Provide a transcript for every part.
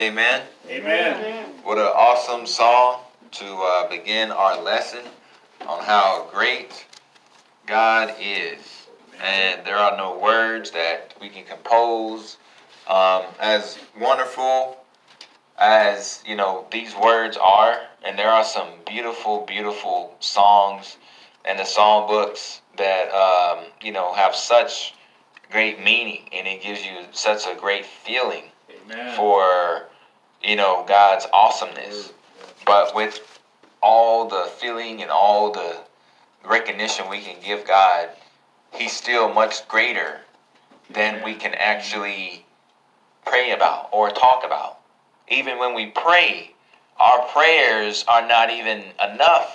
Amen. Amen. What an awesome song to begin our lesson on how great God is. And there are no words that we can compose as wonderful as, these words are. And there are some beautiful, beautiful songs in the song books that, have such great meaning. And it gives you such a great feeling for, God's awesomeness. But with all the feeling and all the recognition we can give God, He's still much greater than we can actually pray about or talk about. Even when we pray, our prayers are not even enough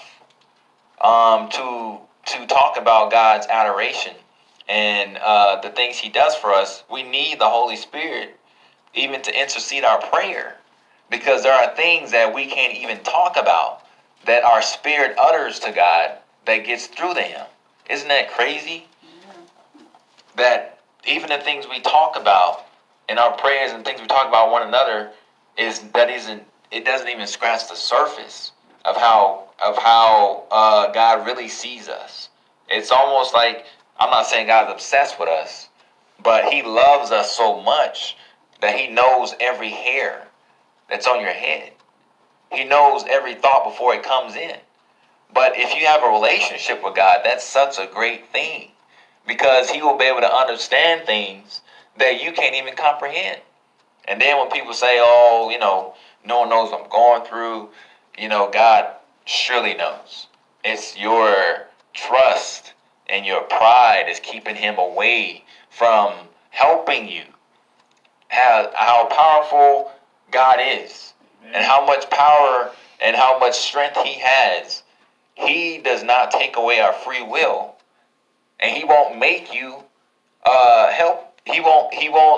to talk about God's adoration and the things He does for us. We need the Holy Spirit even to intercede our prayer, because there are things that we can't even talk about that our spirit utters to God that gets through to Him. Isn't that crazy? That even the things we talk about in our prayers and things we talk about one another it doesn't even scratch the surface of how God really sees us. It's almost like, I'm not saying God's obsessed with us, but He loves us so much that He knows every hair that's on your head. He knows every thought before it comes in. But if you have a relationship with God, that's such a great thing, because He will be able to understand things that you can't even comprehend. And then when people say, no one knows what I'm going through, God surely knows. It's your trust and your pride is keeping Him away from helping you. How powerful God is, and how much power and how much strength He has. He does not take away our free will, and He won't make you help. He won't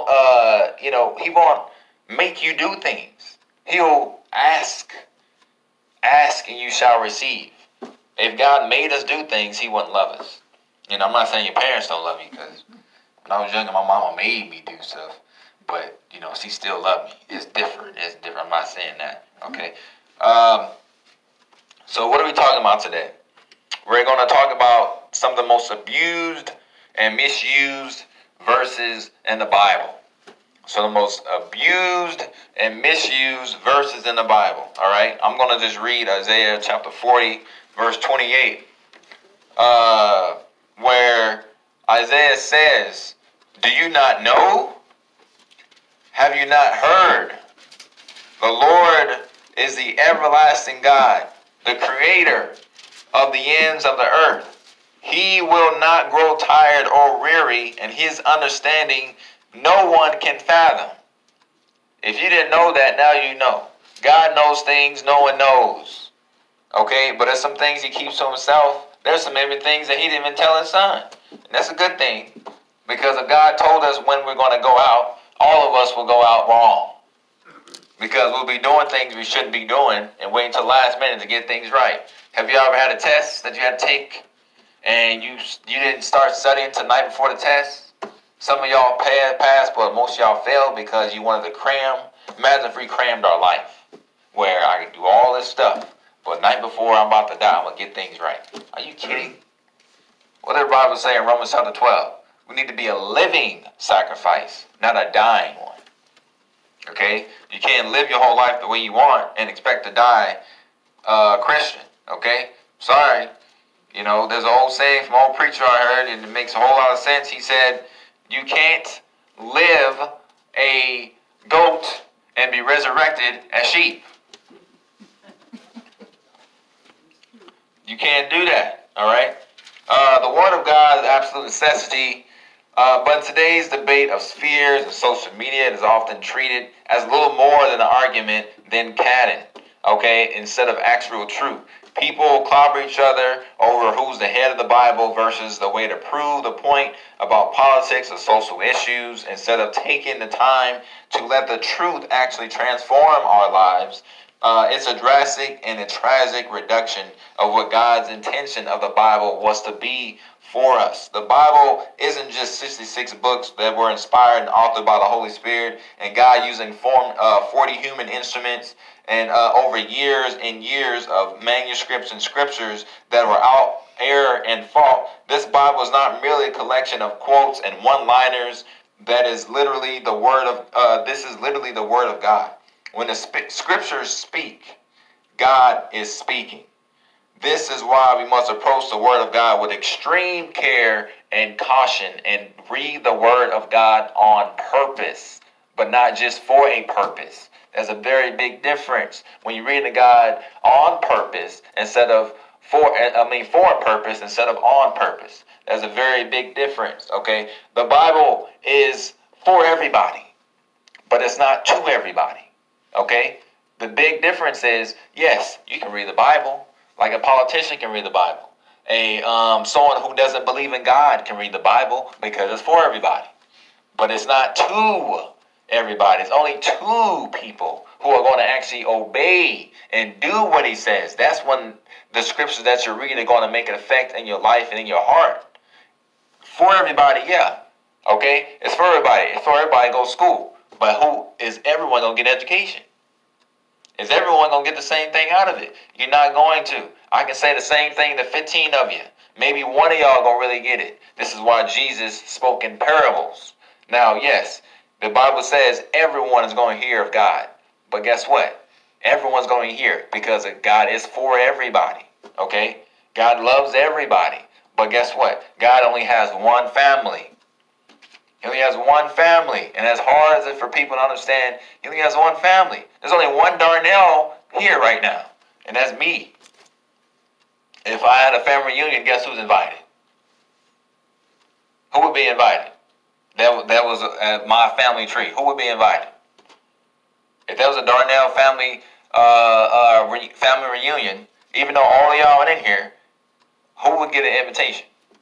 make you do things. He'll ask and you shall receive. If God made us do things, He wouldn't love us. I'm not saying your parents don't love you, because when I was younger, my mama made me do stuff. But, she still loved me. It's different. I'm not saying that. Okay. So what are we talking about today? We're going to talk about some of the most abused and misused verses in the Bible. So the most abused and misused verses in the Bible. All right. I'm going to just read Isaiah chapter 40, verse 28, where Isaiah says, "Do you not know? Have you not heard? The Lord is the everlasting God, the creator of the ends of the earth. He will not grow tired or weary, and His understanding no one can fathom." If you didn't know that, now you know. God knows things no one knows. Okay, but there's some things He keeps to Himself. There's some even things that He didn't even tell His Son. And that's a good thing, because if God told us when we're going to go out, all of us will go out wrong, because we'll be doing things we shouldn't be doing and waiting till the last minute to get things right. Have you ever had a test that you had to take and you didn't start studying till the night before the test? Some of y'all passed, but most of y'all failed because you wanted to cram. Imagine if we crammed our life, where I can do all this stuff, but the night before I'm about to die, I'm going to get things right. Are you kidding? What did the Bible say in Romans chapter 12? We need to be a living sacrifice, not a dying one. Okay? You can't live your whole life the way you want and expect to die Christian. Okay? Sorry. There's an old saying from an old preacher I heard, and it makes a whole lot of sense. He said, you can't live a goat and be resurrected as sheep. You can't do that. All right? The Word of God is an absolute necessity. But in today's debate of spheres and social media, it is often treated as little more than an argument than canon, okay, instead of actual truth. People clobber each other over who's the head of the Bible versus the way to prove the point about politics or social issues, instead of taking the time to let the truth actually transform our lives. It's a drastic and a tragic reduction of what God's intention of the Bible was to be for us. The Bible isn't just 66 books that were inspired and authored by the Holy Spirit and God using 40 human instruments and over years and years of manuscripts and scriptures that were out error and fault. This Bible is not merely a collection of quotes and one-liners. That is literally the word of. This is literally the word of God. When the scriptures speak, God is speaking. This is why we must approach the word of God with extreme care and caution and read the word of God on purpose, but not just for a purpose. There's a very big difference when you read the God on purpose instead of for a purpose instead of on purpose. There's a very big difference, okay? The Bible is for everybody, but it's not to everybody, okay? The big difference is, yes, you can read the Bible, like a politician can read the Bible. Someone who doesn't believe in God can read the Bible because it's for everybody. But it's not to everybody. It's only two people who are going to actually obey and do what he says. That's when the scriptures that you're reading are going to make an effect in your life and in your heart. For everybody, yeah. Okay? It's for everybody. It's for everybody to go to school. But who is everyone going to get education? Is everyone going to get the same thing out of it? You're not going to. I can say the same thing to 15 of you. Maybe one of y'all going to really get it. This is why Jesus spoke in parables. Now, yes, the Bible says everyone is going to hear of God. But guess what? Everyone's going to hear because God is for everybody. Okay? God loves everybody. But guess what? God only has one family. He only has one family. And as hard as it for people to understand, he only has one family. There's only one Darnell here right now. And that's me. If I had a family reunion, guess who's invited? Who would be invited? That was my family tree. Who would be invited? If there was a Darnell family family reunion, even though all of y'all are in here, who would get an invitation?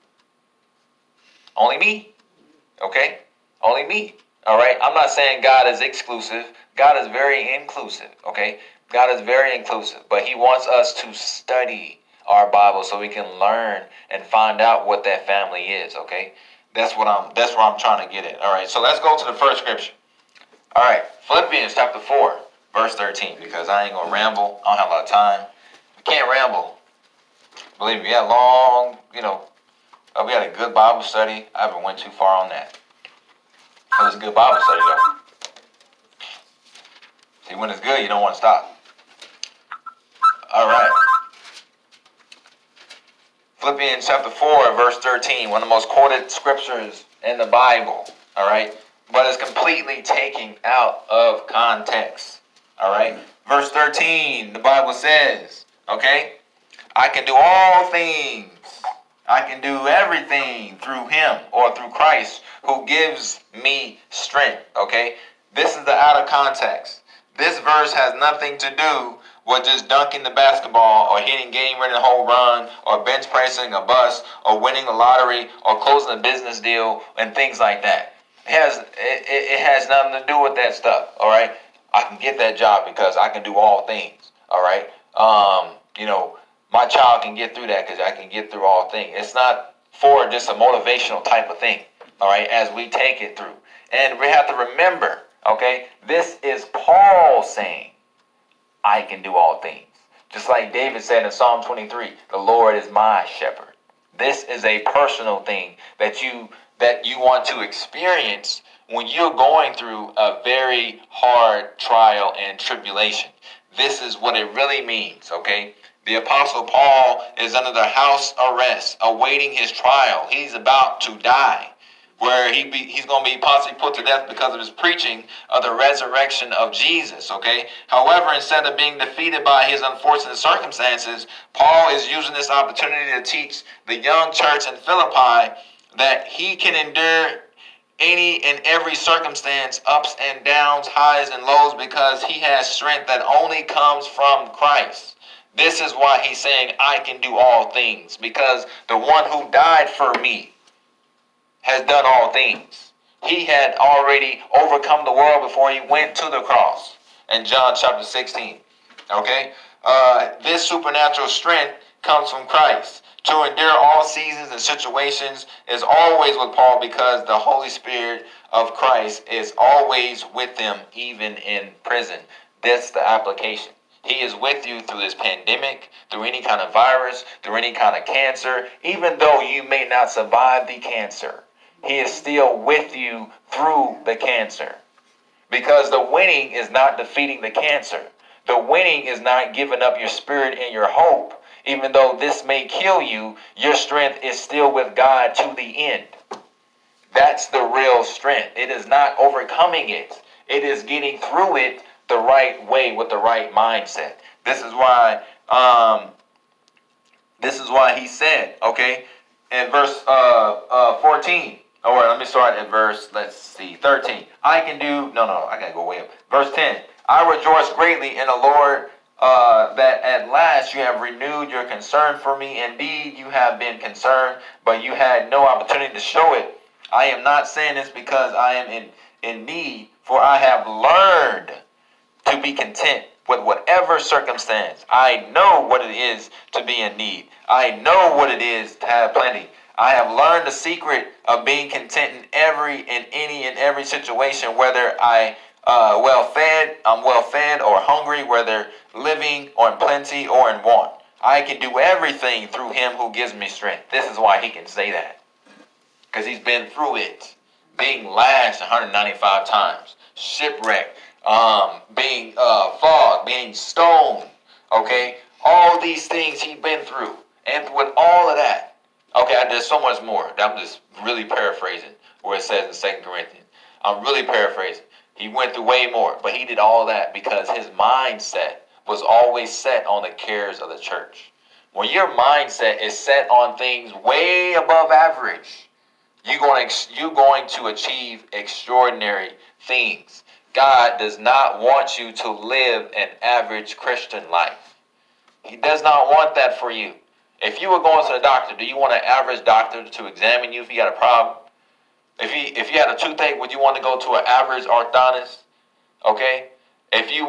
Only me. Okay? Only me. All right? I'm not saying God is exclusive. God is very inclusive. Okay? God is very inclusive. But he wants us to study our Bible so we can learn and find out what that family is. Okay? That's where I'm trying to get at. All right? So let's go to the first scripture. All right. Philippians chapter 4, verse 13. Because I ain't going to ramble. I don't have a lot of time. We can't ramble. Believe me, we had long, we had a good Bible study. I haven't went too far on that. It was a good Bible study, though. See, when it's good, you don't want to stop. All right. Philippians chapter 4, verse 13. One of the most quoted scriptures in the Bible. All right. But it's completely taken out of context. All right. Verse 13, the Bible says, okay, I can do all things. I can do everything through him or through Christ who gives me strength. Okay? This is the out of context. This verse has nothing to do with just dunking the basketball or hitting game-winning home run or bench pressing a bus or winning the lottery or closing a business deal and things like that. It has nothing to do with that stuff. All right? I can get that job because I can do all things. All right? My child can get through that because I can get through all things. It's not for just a motivational type of thing, all right, as we take it through. And we have to remember, okay, this is Paul saying, I can do all things. Just like David said in Psalm 23, the Lord is my shepherd. This is a personal thing that you want to experience when you're going through a very hard trial and tribulation. This is what it really means, okay? The Apostle Paul is under the house arrest, awaiting his trial. He's about to die, where he's going to be possibly put to death because of his preaching of the resurrection of Jesus, okay? However, instead of being defeated by his unfortunate circumstances, Paul is using this opportunity to teach the young church in Philippi that he can endure any and every circumstance, ups and downs, highs and lows, because he has strength that only comes from Christ. This is why he's saying, I can do all things, because the one who died for me has done all things. He had already overcome the world before he went to the cross in John chapter 16. Okay? This supernatural strength comes from Christ. To endure all seasons and situations is always with Paul because the Holy Spirit of Christ is always with them, even in prison. That's the application. He is with you through this pandemic, through any kind of virus, through any kind of cancer. Even though you may not survive the cancer, he is still with you through the cancer. Because the winning is not defeating the cancer. The winning is not giving up your spirit and your hope. Even though this may kill you, your strength is still with God to the end. That's the real strength. It is not overcoming it. It is getting through it the right way with the right mindset. This is why he said, okay, in verse 14. Or let me start at verse, 13. I gotta go way up. Verse 10. I rejoice greatly in the Lord that at last you have renewed your concern for me. Indeed, you have been concerned, but you had no opportunity to show it. I am not saying this because I am in need, for I have learned to be content with whatever circumstance. I know what it is to be in need. I know what it is to have plenty. I have learned the secret of being content in any and every situation, whether I'm well fed or hungry, whether living or in plenty or in want. I can do everything through him who gives me strength. This is why he can say that. Because he's been through it. Being lashed 195 times. Shipwrecked. Being flogged. Being stoned. Okay? All these things he's been through. And with all of that. Okay, there's so much more. I'm just really paraphrasing where it says in 2 Corinthians. I'm really paraphrasing. He went through way more, but he did all that because his mindset was always set on the cares of the church. When your mindset is set on things way above average, you're going to achieve extraordinary things. God does not want you to live an average Christian life. He does not want that for you. If you were going to the doctor, do you want an average doctor to examine you if you got a problem? If you had a toothache, would you want to go to an average orthodontist? Okay? If you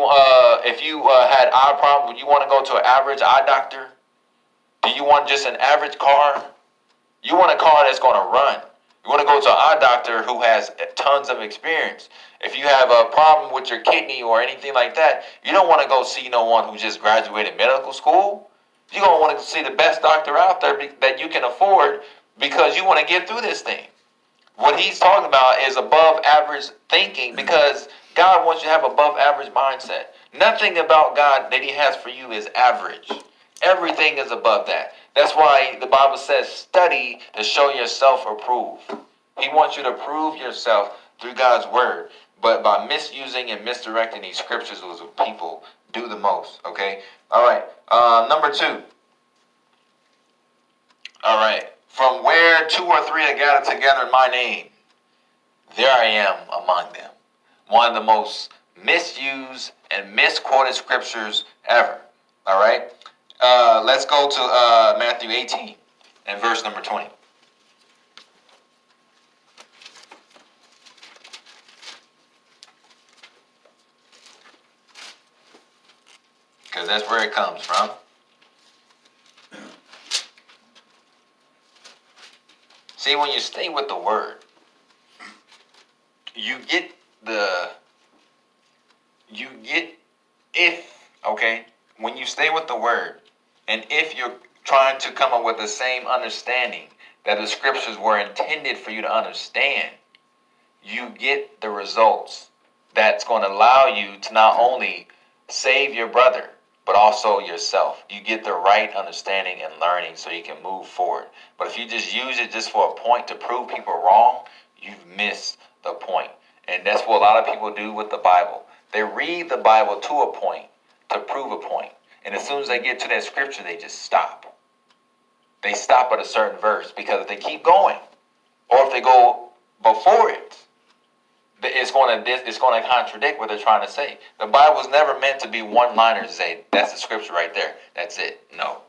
had eye problem, would you want to go to an average eye doctor? Do you want just an average car? You want a car that's going to run. You want to go to an eye doctor who has tons of experience. If you have a problem with your kidney or anything like that, you don't want to go see no one who just graduated medical school. You're going to want to see the best doctor out there that you can afford because you want to get through this thing. What he's talking about is above average thinking because God wants you to have above average mindset. Nothing about God that he has for you is average. Everything is above that. That's why the Bible says study to show yourself approved. He wants you to prove yourself through God's word. But by misusing and misdirecting these scriptures was what people do the most. Okay? All right. Number 2. All right. From where 2 or 3 are gathered together in my name, there I am among them. One of the most misused and misquoted scriptures ever. All right. Let's go to Matthew 18 and verse number 20. Because that's where it comes from. See, when you stay with the word, when you stay with the word, and if you're trying to come up with the same understanding that the scriptures were intended for you to understand, you get the results that's going to allow you to not only save your brother, but also yourself. You get the right understanding and learning so you can move forward. But if you just use it just for a point to prove people wrong, you've missed the point. And that's what a lot of people do with the Bible. They read the Bible to a point to prove a point. And as soon as they get to that scripture, they just stop. They stop at a certain verse because if they keep going, or if they go before it, it's going to contradict what they're trying to say. The Bible was never meant to be one-liners. Say that's the scripture right there. That's it. No.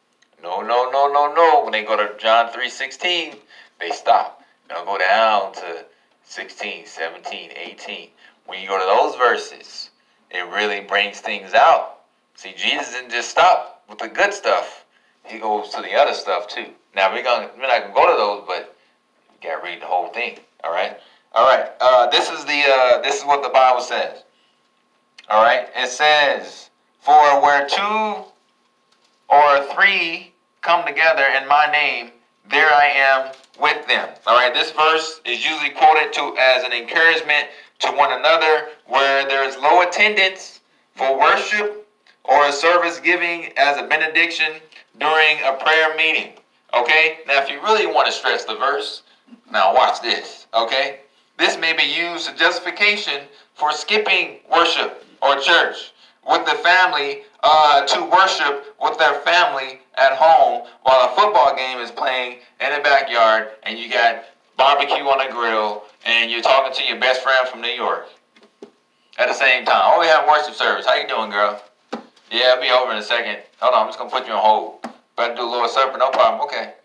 When they go to John 3:16, they stop. They'll go down to 16, 17, 18. When you go to those verses, it really brings things out. See, Jesus didn't just stop with the good stuff. He goes to the other stuff too. Now we're not gonna go to those, but you gotta read the whole thing. All right. This is what the Bible says. All right. It says, "For where 2 or 3 come together in my name, there I am with them." All right. This verse is usually quoted as an encouragement to one another, where there is low attendance for worship or a service giving as a benediction during a prayer meeting. Okay. Now, if you really want to stretch the verse, now watch this. Okay. This may be used as justification for skipping worship or church with the family to worship with their family at home while a football game is playing in the backyard and you got barbecue on the grill and you're talking to your best friend from New York at the same time. Oh, we have worship service. How you doing, girl? Yeah, I'll be over in a second. Hold on, I'm just going to put you on hold. Better do Lord's Supper. No problem. Okay.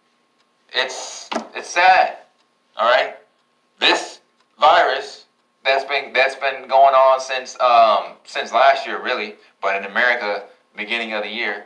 It's sad. All right. This virus that's been going on since last year, really, but in America, beginning of the year,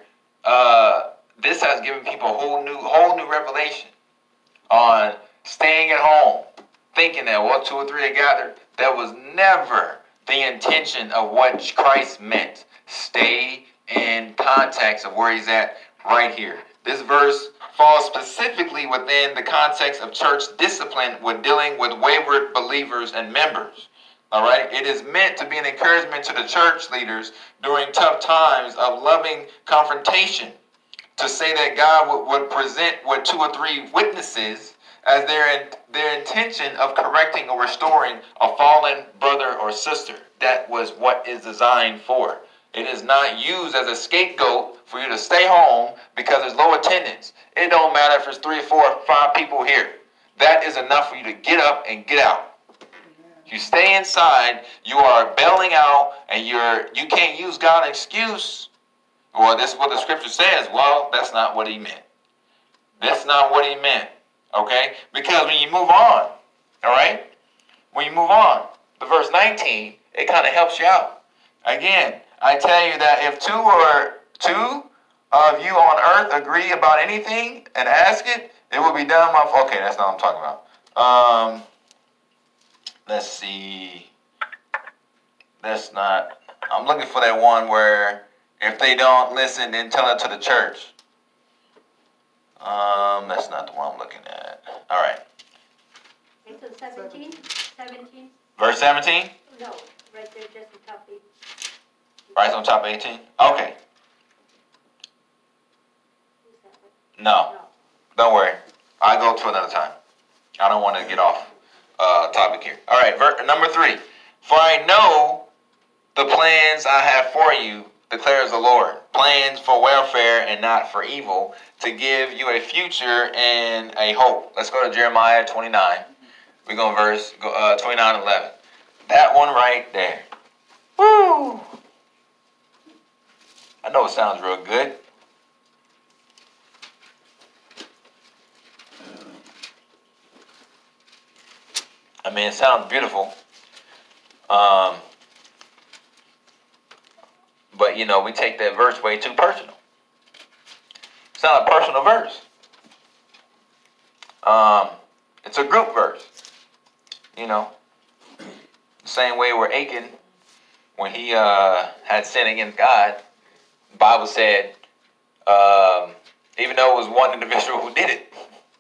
this has given people a whole new revelation on staying at home, thinking that 2 or 3 are gathered. That was never the intention of what Christ meant. Stay in context of where he's at right here. This verse falls specifically within the context of church discipline when dealing with wayward believers and members. All right. It is meant to be an encouragement to the church leaders during tough times of loving confrontation, to say that God would present with 2 or 3 witnesses as their intention of correcting or restoring a fallen brother or sister. That was what is designed for. It is not used as a scapegoat for you to stay home because there's low attendance. It don't matter if it's 3, 4, 5 people here. That is enough for you to get up and get out. If you stay inside, you are bailing out, and you can't use God's excuse. Well, this is what the scripture says. Well, that's not what he meant. That's not what he meant. Okay? Because when you move on, all right? When you move on, the verse 19, it kind of helps you out. Again, I tell you that if 2 of you on earth agree about anything and ask it, it will be done. Okay, that's not what I'm talking about. Let's see. That's not. I'm looking for that one where if they don't listen, then tell it to the church. That's not the one I'm looking at. All right. It's on 17. Verse 17? No, right there, just on top of 18. Right on top of 18? Okay. No. Don't worry. I'll go to another time. I don't want to get off topic here. All right, number 3. For I know the plans I have for you, declares the Lord. Plans for welfare and not for evil, to give you a future and a hope. Let's go to Jeremiah 29. We're going to verse 29:11. That one right there. Woo! I know it sounds real good. I mean, it sounds beautiful. But, we take that verse way too personal. It's not a personal verse. It's a group verse. The same way where Achan, when he had sinned against God, the Bible said, even though it was one individual who did it,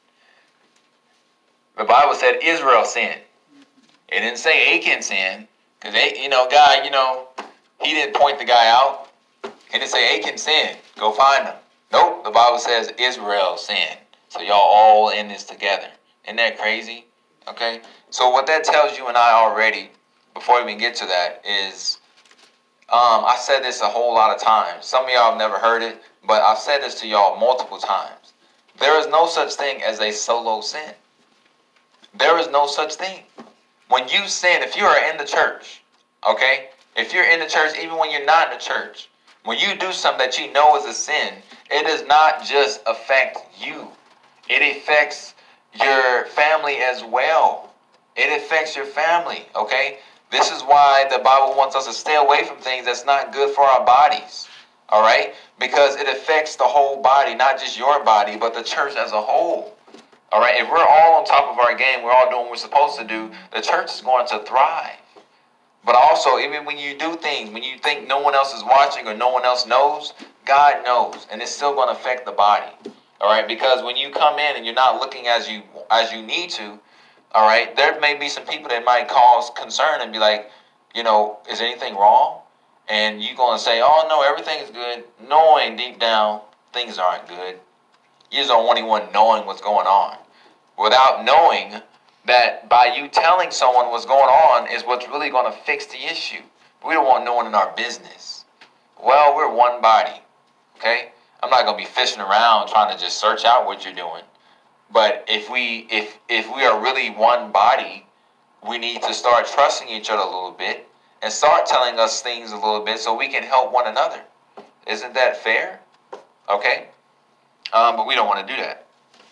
the Bible said Israel sinned. It didn't say Achan sinned, because God, he didn't point the guy out. He didn't say Achan sinned. Go find him. Nope. The Bible says Israel sinned. So y'all all in this together. Isn't that crazy? Okay. So what that tells you and I already, before we even get to that, is I said this a whole lot of times. Some of y'all have never heard it, but I've said this to y'all multiple times. There is no such thing as a solo sin. There is no such thing. When you sin, if you are in the church, okay, if you're in the church, even when you're not in the church, when you do something that you know is a sin, it does not just affect you. It affects your family as well. It affects your family, okay? This is why the Bible wants us to stay away from things that's not good for our bodies. All right? Because it affects the whole body, not just your body, but the church as a whole. All right? If we're all on top of our game, we're all doing what we're supposed to do, the church is going to thrive. But also, even when you do things, when you think no one else is watching or no one else knows, God knows, and it's still going to affect the body. All right? Because when you come in and you're not looking as you need to, all right, there may be some people that might cause concern and be like, you know, is anything wrong? And you're going to say, oh, no, everything is good, knowing deep down things aren't good. You're the only one knowing what's going on. Without knowing that by you telling someone what's going on is what's really going to fix the issue. We don't want no one in our business. Well, we're one body, okay? I'm not going to be fishing around trying to just search out what you're doing. But if we are really one body, we need to start trusting each other a little bit and start telling us things a little bit so we can help one another. Isn't that fair? Okay? But we don't want to do that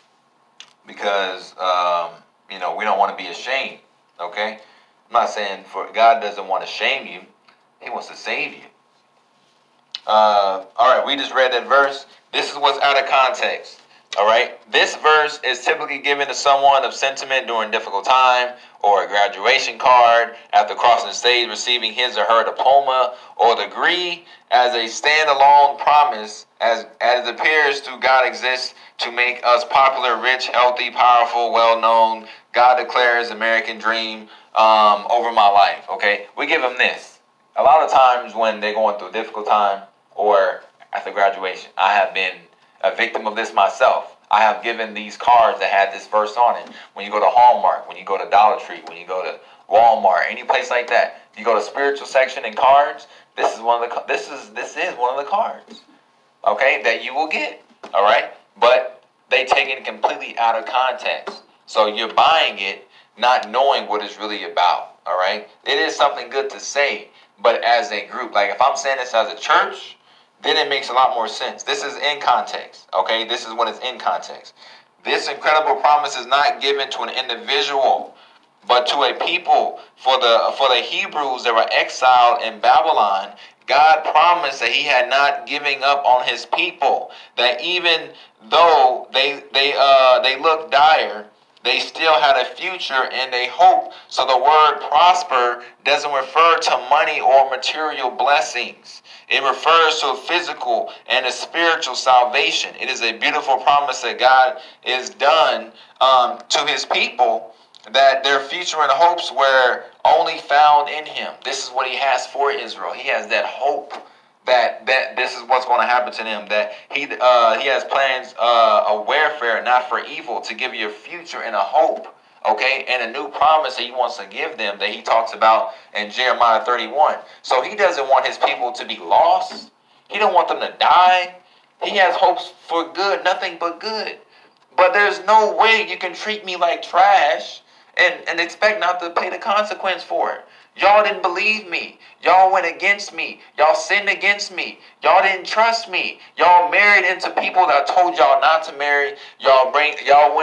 because, we don't want to be ashamed. Okay? I'm not saying God doesn't want to shame you. He wants to save you. All right, we just read that verse. This is what's out of context. All right, this verse is typically given to someone of sentiment during a difficult time, or a graduation card after crossing the stage, receiving his or her diploma or degree, as a standalone promise, as it appears to God exists to make us popular, rich, healthy, powerful, well-known. God declares American dream over my life. Okay, we give them this. A lot of times when they're going through a difficult time or after graduation, I have been a victim of this myself. I have given these cards that had this verse on it. When you go to Hallmark, when you go to Dollar Tree, when you go to Walmart, any place like that, you go to spiritual section and cards. This is one of the cards, okay, that you will get. All right, but they take it completely out of context. So you're buying it, not knowing what it's really about. All right, it is something good to say, but as a group, like if I'm saying this as a church, then it makes a lot more sense. This is in context, okay? This is when it's in context. This incredible promise is not given to an individual, but to a people. For the Hebrews that were exiled in Babylon, God promised that he had not given up on his people, that even though they looked dire, they still had a future and a hope. So the word prosper doesn't refer to money or material blessings. It refers to a physical and a spiritual salvation. It is a beautiful promise that God is done to his people, that their future and hopes were only found in him. This is what he has for Israel. He has that hope that this is what's going to happen to them, that he has plans of warfare, not for evil, to give you a future and a hope. Okay, and a new promise that he wants to give them that he talks about in Jeremiah 31. So he doesn't want his people to be lost. He don't want them to die. He has hopes for good, nothing but good. But there's no way you can treat me like trash and expect not to pay the consequence for it. Y'all didn't believe me. Y'all went against me. Y'all sinned against me. Y'all didn't trust me. Y'all married into people that I told y'all not to marry. Y'all went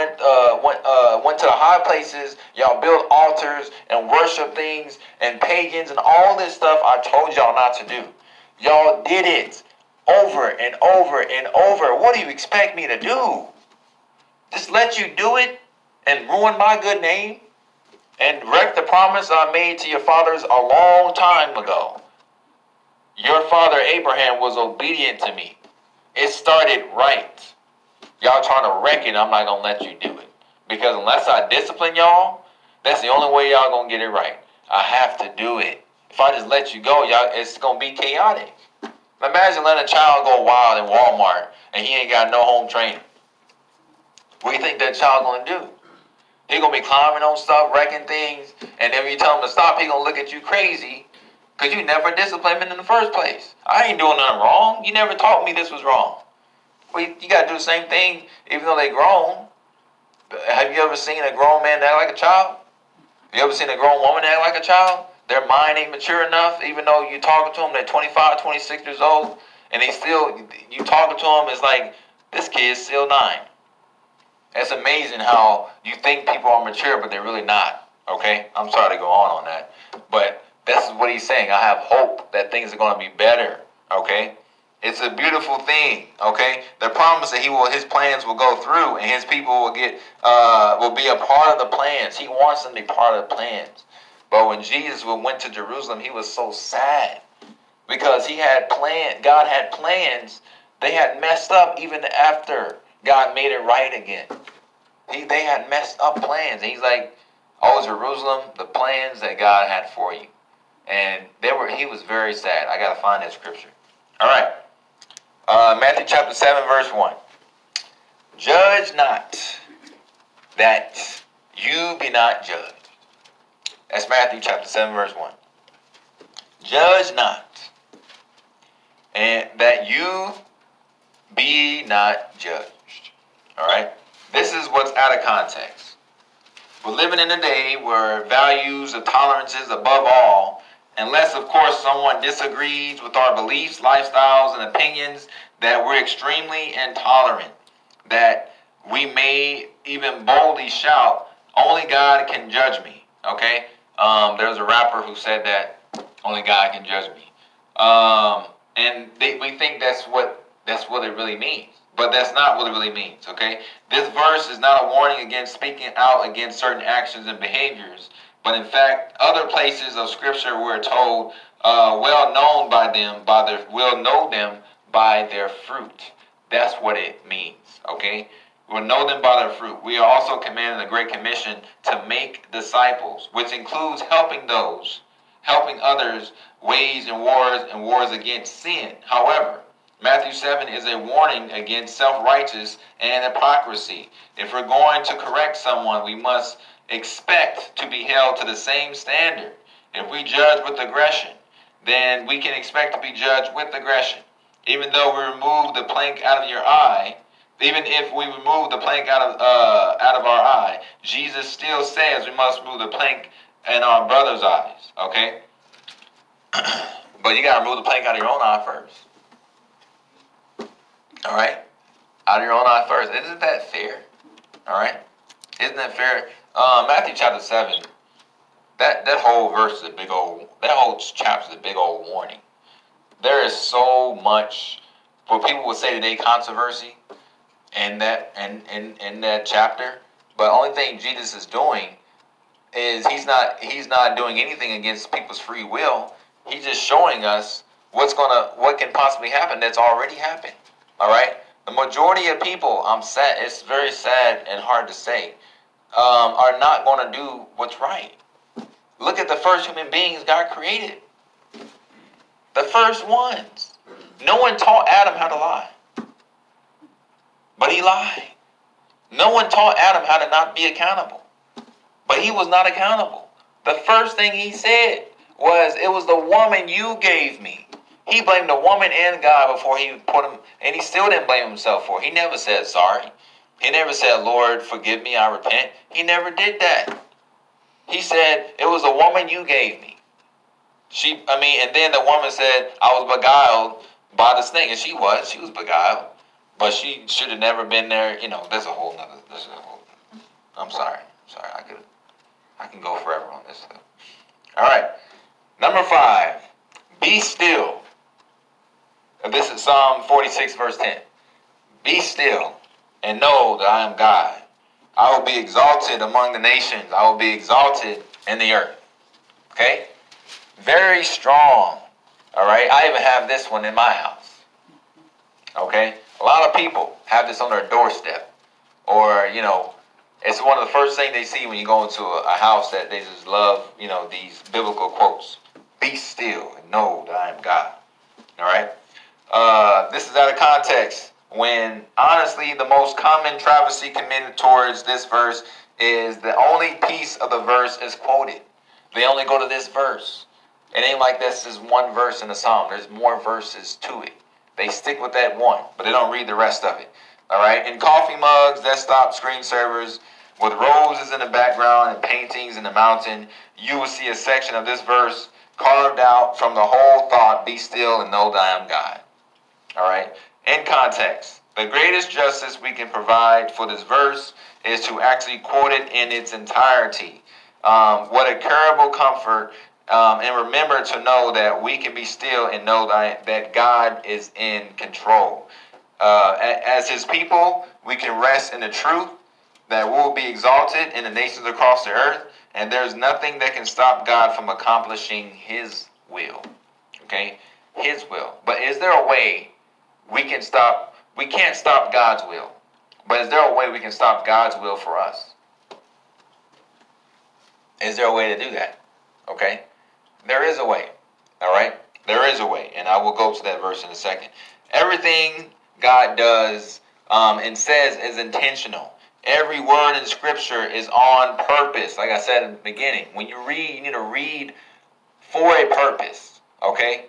to the high places. Y'all built altars and worship things and pagans and all this stuff I told y'all not to do. Y'all did it over and over and over. What do you expect me to do? Just let you do it and ruin my good name? And wreck the promise I made to your fathers a long time ago. Your father Abraham was obedient to me. It started right. Y'all trying to wreck it, I'm not going to let you do it. Because unless I discipline y'all, that's the only way y'all going to get it right. I have to do it. If I just let you go, y'all, it's going to be chaotic. Imagine letting a child go wild in Walmart and he ain't got no home training. What do you think that child going to do? He going to be climbing on stuff, wrecking things, and then when you tell him to stop, he going to look at you crazy because you never disciplined him in the first place. I ain't doing nothing wrong. You never taught me this was wrong. Well, you got to do the same thing even though they grown. Have you ever seen a grown man act like a child? You ever seen a grown woman act like a child? Their mind ain't mature enough, even though you talking to them, they're 25, 26 years old, and they still, you talking to them, it's like, this kid's still 9. It's amazing how you think people are mature, but they're really not, okay? I'm sorry to go on that. But this is what he's saying. I have hope that things are going to be better, okay? It's a beautiful thing, okay? The promise that his plans will go through and his people will be a part of the plans. He wants them to be part of the plans. But when Jesus went to Jerusalem, he was so sad because God had plans. They had messed up even after God made it right again. They had messed up plans. And he's like, oh, Jerusalem, the plans that God had for you. And he was very sad. I got to find that scripture. All right. Matthew chapter 7, verse 1. Judge not, that you be not judged. That's Matthew chapter 7, verse 1. Judge not, and that you be not judged. All right? This is what's out of context. We're living in a day where values of tolerance is above all, unless, of course, someone disagrees with our beliefs, lifestyles, and opinions, that we're extremely intolerant, that we may even boldly shout, only God can judge me, okay? There's a rapper who said that, only God can judge me. And we think that's what it really means. But that's not what it really means, okay? This verse is not a warning against speaking out against certain actions and behaviors. But in fact, other places of Scripture we're told, we'll know them by their fruit. That's what it means, okay? We'll know them by their fruit. We are also commanded in the Great Commission to make disciples, which includes helping others, ways and wars against sin. However, Matthew 7 is a warning against self-righteous and hypocrisy. If we're going to correct someone, we must expect to be held to the same standard. If we judge with aggression, then we can expect to be judged with aggression. Even though we remove the plank out of your eye, even if we remove the plank out of our eye, Jesus still says we must remove the plank in our brother's eyes, okay? But you got to remove the plank out of your own eye first. All right? Out of your own eye first. Isn't that fair? All right? Isn't that fair? Matthew chapter 7, that whole verse is that whole chapter is a big old warning. There is so much, what people would say today, controversy in that chapter. But the only thing Jesus is doing is he's not doing anything against people's free will. He's just showing us what can possibly happen that's already happened. All right? The majority of people, it's very sad and hard to say, are not going to do what's right. Look at the first human beings God created. The first ones. No one taught Adam how to lie. But he lied. No one taught Adam how to not be accountable. But he was not accountable. The first thing he said was, it was the woman you gave me. He blamed the woman and God before he put him, and he still didn't blame himself for it. He never said sorry. He never said, Lord, forgive me, I repent. He never did that. He said, it was the woman you gave me. And then the woman said, I was beguiled by the snake. And she was beguiled. But she should have never been there. There's a whole nother, I'm sorry. I can go forever on this stuff. All right. Number 5, be still. This is Psalm 46, verse 10. Be still and know that I am God. I will be exalted among the nations. I will be exalted in the earth. Okay? Very strong. All right? I even have this one in my house. Okay? A lot of people have this on their doorstep. Or, it's one of the first things they see when you go into a house that they just love, these biblical quotes. Be still and know that I am God. All right? This is out of context when, honestly, the most common travesty committed towards this verse is the only piece of the verse is quoted. They only go to this verse. It ain't like this is one verse in the psalm. There's more verses to it. They stick with that one, but they don't read the rest of it. All right? In coffee mugs, desktop screensavers, with roses in the background and paintings in the mountain, you will see a section of this verse carved out from the whole thought, be still and know that I am God. All right? In context, the greatest justice we can provide for this verse is to actually quote it in its entirety. What a terrible comfort And remember to know that we can be still and know that God is in control. As his people, we can rest in the truth that we will be exalted in the nations across the earth, and there's nothing that can stop God from accomplishing his will. Okay? His will. But is there a way we can't stop God's will, but is there a way we can stop God's will for us? Is there a way to do that? Okay? There is a way. All right? There is a way, and I will go to that verse in a second. Everything God does and says is intentional. Every word in Scripture is on purpose. Like I said in the beginning, when you read, you need to read for a purpose. Okay?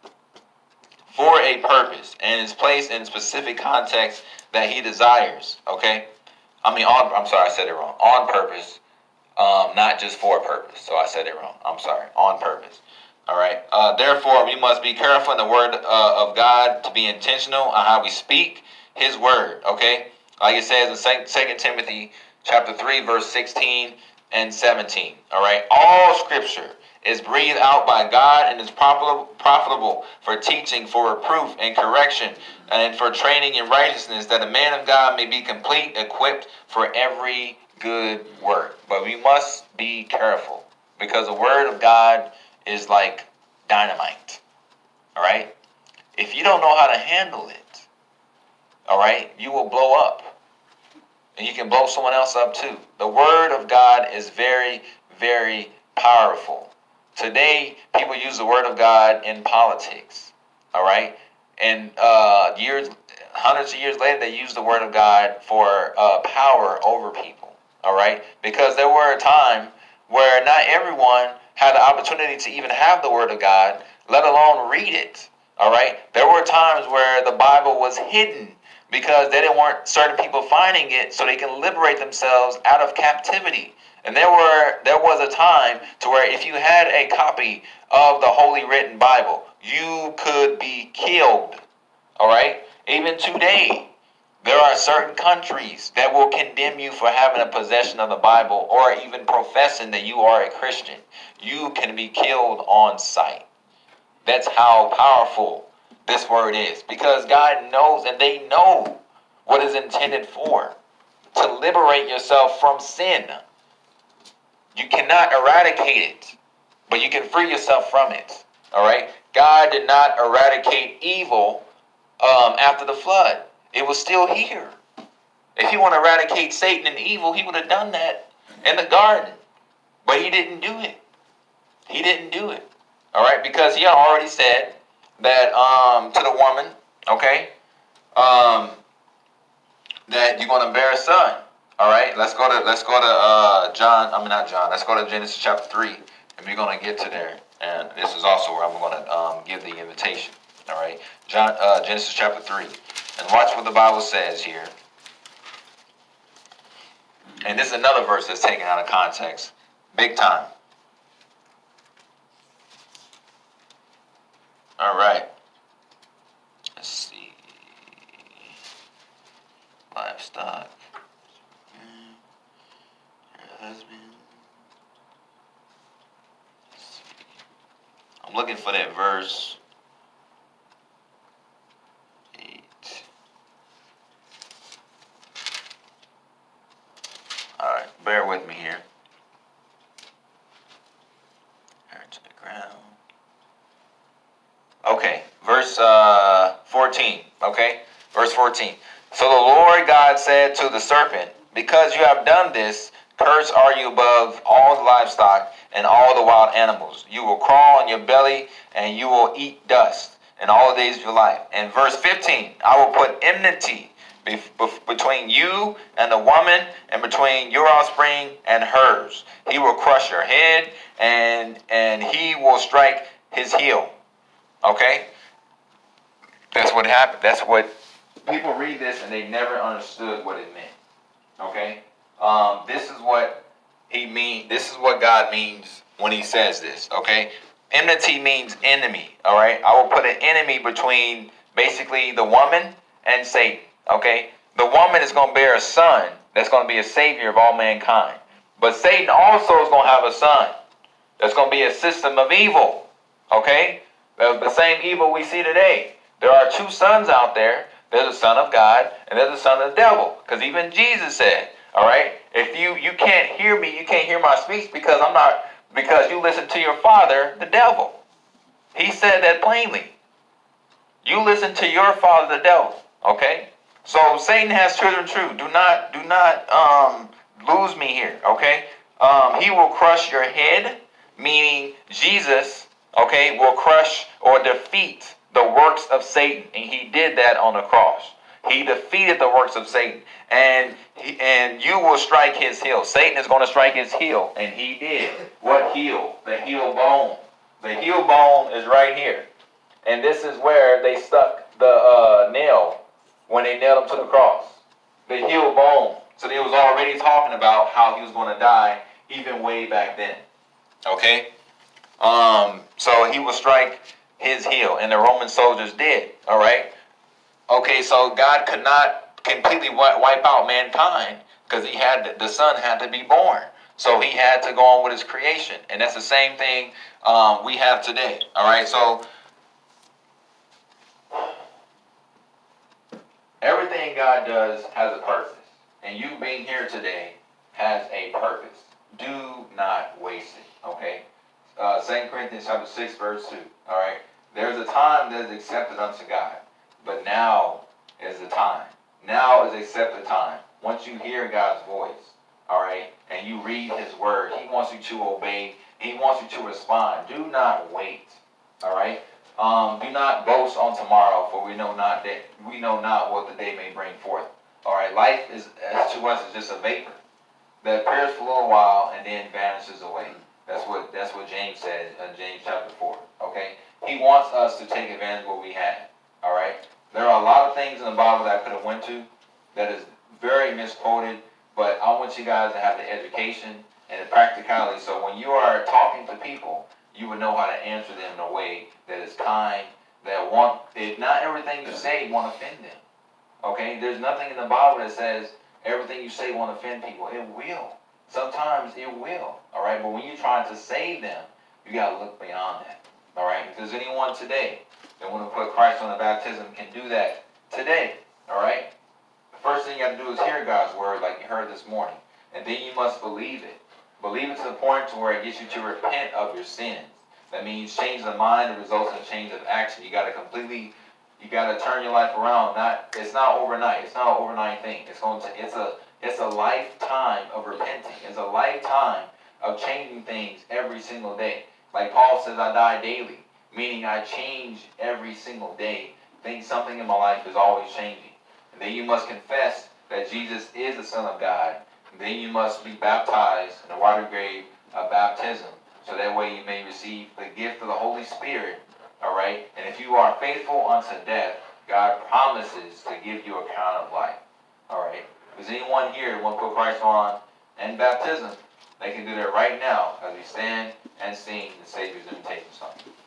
For a purpose, and it's placed in specific context that he desires. Okay? I'm sorry, I said it wrong. On purpose, not just for a purpose. So I said it wrong. I'm sorry. On purpose. All right. Therefore, we must be careful in the word of God to be intentional on how we speak his word. Okay? Like it says in 2 Timothy chapter 3, verse 16 and 17. All right? All Scripture is breathed out by God and is profitable for teaching, for reproof and correction, and for training in righteousness, that a man of God may be complete, equipped for every good work. But we must be careful, because the word of God is like dynamite. All right? If you don't know how to handle it, all right, you will blow up. And you can blow someone else up too. The word of God is very, very powerful. Today, people use the word of God in politics. All right? And hundreds of years later, they use the word of God for power over people. All right? Because there were a time where not everyone had the opportunity to even have the word of God, let alone read it. All right? There were times where the Bible was hidden because they didn't want certain people finding it so they can liberate themselves out of captivity. And there was a time to where if you had a copy of the Holy Written Bible, you could be killed. All right? Even today, there are certain countries that will condemn you for having a possession of the Bible or even professing that you are a Christian. You can be killed on sight. That's how powerful this word is, because God knows, and they know what is intended for, to liberate yourself from sin. You cannot eradicate it, but you can free yourself from it. All right? God did not eradicate evil after the flood. It was still here. If he wanted to eradicate Satan and evil, he would have done that in the garden. But he didn't do it. He didn't do it. All right? Because he had already said that to the woman, okay, that you're going to bear a son. All right? Let's go to Let's go to Genesis chapter 3, and we're going to get to there. And this is also where I'm going to give the invitation. All right? Genesis chapter 3. And watch what the Bible says here. And this is another verse that's taken out of context. Big time. All right. Let's see. Livestock. Her husband. Let's see. I'm looking for that verse. 8. All right. Bear with me here. Her to the ground. Okay, verse 14, okay? Verse 14. So the Lord God said to the serpent, because you have done this, cursed are you above all the livestock and all the wild animals. You will crawl on your belly, and you will eat dust in all the days of your life. And verse 15, I will put enmity between you and the woman, and between your offspring and hers. He will crush your head, and he will strike his heel. Okay? That's what happened. That's what people read this and they never understood what it meant. Okay? This is what he means. This is what God means when he says this. Okay? Enmity means enemy. All right? I will put an enemy between basically the woman and Satan. Okay? The woman is going to bear a son that's going to be a savior of all mankind. But Satan also is going to have a son. There's going to be a system of evil. Okay? The same evil we see today. There are two sons out there. There's a son of God and there's a son of the devil. Because even Jesus said, all right, if you can't hear me, you can't hear my speech because you listen to your father, the devil. He said that plainly. You listen to your father, the devil. Okay? So Satan has children true. Do not lose me here. Okay? He will crush your head, meaning Jesus, okay, will crush or defeat the works of Satan. And he did that on the cross. He defeated the works of Satan. And you will strike his heel. Satan is going to strike his heel. And he did. What heel? The heel bone. The heel bone is right here. And this is where they stuck the nail when they nailed him to the cross. The heel bone. So they was already talking about how he was going to die even way back then. Okay? So he will strike his heel. And the Roman soldiers did. All right? Okay, so God could not completely wipe out mankind because the son had to be born. So he had to go on with his creation. And that's the same thing we have today. All right, so everything God does has a purpose. And you being here today has a purpose. Do not waste it, okay? 2 Corinthians chapter 6, verse 2, all right? There's a time that is accepted unto God. But now is the time. Now is accepted time. Once you hear God's voice, all right, and you read his word, he wants you to obey. He wants you to respond. Do not wait, all right? Do not boast on tomorrow, for we know not what the day may bring forth. All right, life is to us is just a vapor that appears for a little while and then vanishes away. That's what James said in James chapter 4. Okay, he wants us to take advantage of what we have. All right, there are a lot of things in the Bible that I could have went to that is very misquoted, but I want you guys to have the education and the practicality. So when you are talking to people, you would know how to answer them in a way that is kind, not everything you say won't offend them. Okay, there's nothing in the Bible that says everything you say won't offend people. It will. Sometimes it will. All right, but when you're trying to save them, you got to look beyond that. All right, if there's anyone today that want to put Christ on the baptism can do that today. All right, the first thing you have to do is hear God's word like you heard this morning, and then you must believe it. Believe it to the point to where it gets you to repent of your sins. That means change the mind. It results in a change of action. You got to turn your life around. It's not overnight. It's not an overnight thing. It's a lifetime of repenting. It's a lifetime of changing things every single day. Like Paul says, I die daily, meaning I change every single day. Think something in my life is always changing. And then you must confess that Jesus is the Son of God. And then you must be baptized in the water grave of baptism, so that way you may receive the gift of the Holy Spirit. All right? And if you are faithful unto death, God promises to give you a crown of life. All right? If there's anyone here who wants to put Christ on and baptism, they can do that right now as we stand and sing the Savior's invitation song.